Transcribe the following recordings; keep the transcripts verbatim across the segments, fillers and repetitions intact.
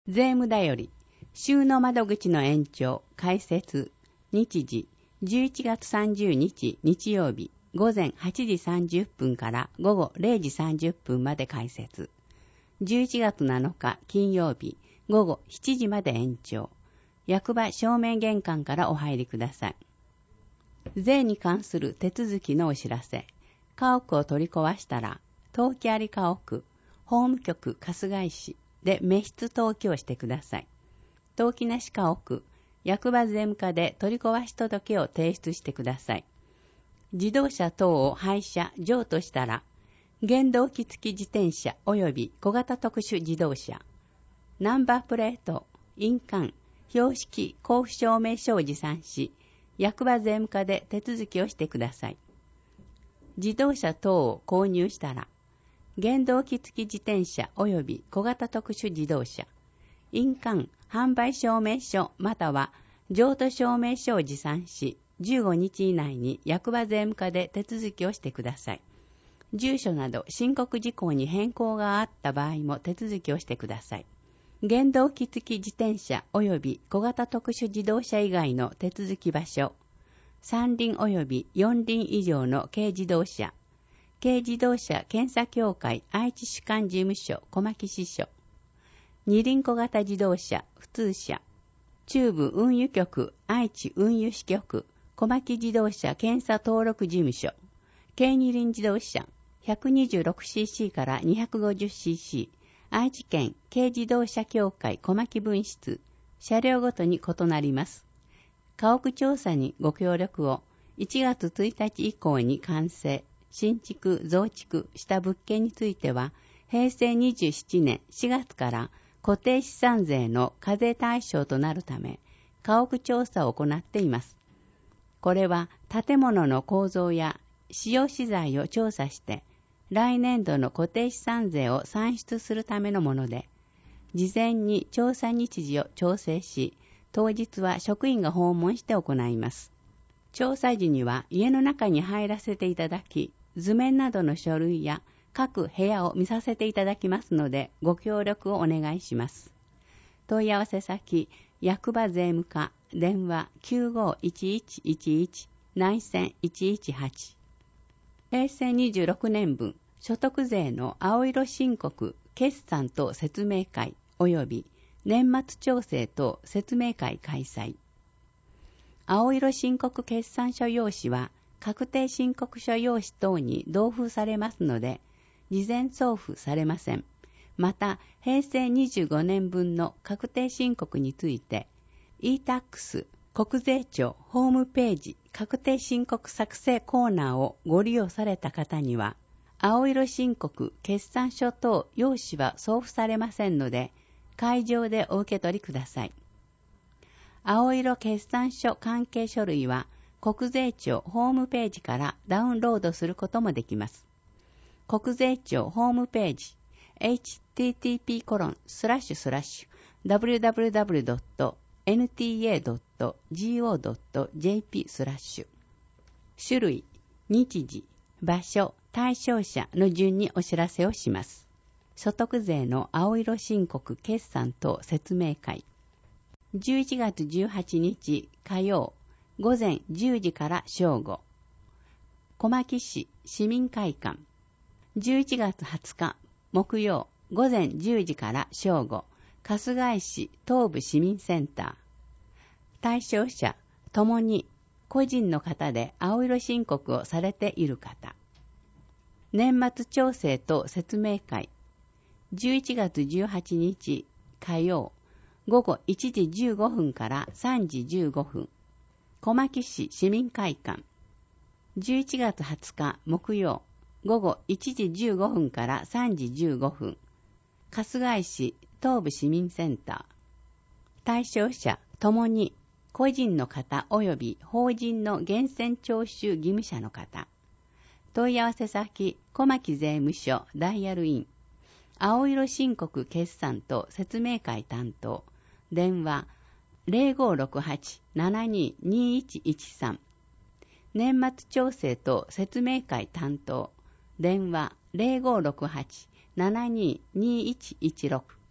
税務だより、週の窓口の延長、開設、日時、じゅういちがつさんじゅうにち日曜日、午前はちじさんじゅっぷんから午後れいじさんじゅっぷんまで開設。じゅういちがつなのか金曜日、午後しちじまで延長。役場正面玄関からお入りください。税に関する手続きのお知らせ。家屋を取り壊したら、登記あり家屋、法務局春日井市で滅失登記をしてください。登記なし家屋、役場税務課で取り壊し届を提出してください。自動車等を廃車、譲渡したら、原動機付き自転車及び小型特殊自動車、ナンバープレート、印鑑、標識、交付証明書を持参し、役場税務課で手続きをしてください。自動車等を購入したら、原動機付き自転車及び小型特殊自動車、印鑑、販売証明書または譲渡証明書を持参し、じゅうごにち以内に役場税務課で手続きをしてください。住所など申告事項に変更があった場合も手続きをしてください。原動機付き自転車及び小型特殊自動車以外の手続き場所、三輪及び四輪以上の軽自動車、軽自動車検査協会愛知主管事務所小牧支所、二輪小型自動車普通車、中部運輸局愛知運輸支局小牧自動車検査登録事務所、軽二輪自動車 ひゃくにじゅうろくシーシー から にひゃくごじゅうシーシー、愛知県軽自動車協会小牧分室、車両ごとに異なります。家屋調査にご協力をいちがつついたち以降に完成、新築、増築した物件については、へいせいにじゅうななねんしがつから固定資産税の課税対象となるため、家屋調査を行っています。これは建物の構造や使用資材を調査して、来年度の固定資産税を算出するためのもので、事前に調査日時を調整し、当日は職員が訪問して行います。調査時には家の中に入らせていただき、図面などの書類や各部屋を見させていただきますので、ご協力をお願いします。問い合わせ先、役場税務課、電話 きゅうごいちいちいちいち 内線いちいちはち。へいせいにじゅうろくねん分、所得税の青色申告、決算等説明会及び年末調整等説明会開催。青色申告決算書用紙は確定申告書用紙等に同封されますので、事前送付されません。また、へいせいにじゅうごねんぶんの確定申告について、イータックス 国税庁ホームページ確定申告作成コーナーをご利用された方には、青色申告決算書等用紙は送付されませんので、会場でお受け取りください。青色決算書関係書類は、国税庁ホームページからダウンロードすることもできます。国税庁ホームページ エイチティーティーピーコロンスラッシュスラッシュダブリューダブリューダブリュードットエヌティーエードットジーオードットジェーピー スラッシュ種類、日時、場所、対象者の順にお知らせをします。所得税の青色申告決算等説明会。じゅういちがつじゅうはちにち火曜、午前じゅうじから正午。小牧市市民会館。じゅういちがつはつか木曜、午前じゅうじから正午。春日井市東部市民センター。対象者、ともに個人の方で青色申告をされている方。年末調整と説明会。じゅういちがつじゅうはちにち火曜、午後いちじじゅうごふんからさんじじゅうごふん。小牧市市民会館。じゅういちがつはつか木曜、午後いちじじゅうごふんからさんじじゅうごふん。春日井市東部市民センター。対象者ともに個人の方及び法人の源泉徴収義務者の方。問い合わせ先、小牧税務署ダイヤルイン。青色申告決算と説明会担当。電話 ゼロごろくはち ななににいちいちさん。年末調整と説明会担当。電話 ゼロごろくはち ななににいちいちろく。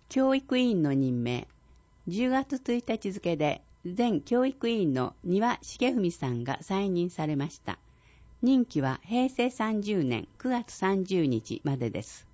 教育委員の任命。じゅうがつついたち付で前教育委員の丹羽重文さんが再任されました。任期はへいせいさんじゅうねんくがつさんじゅうにちまでです。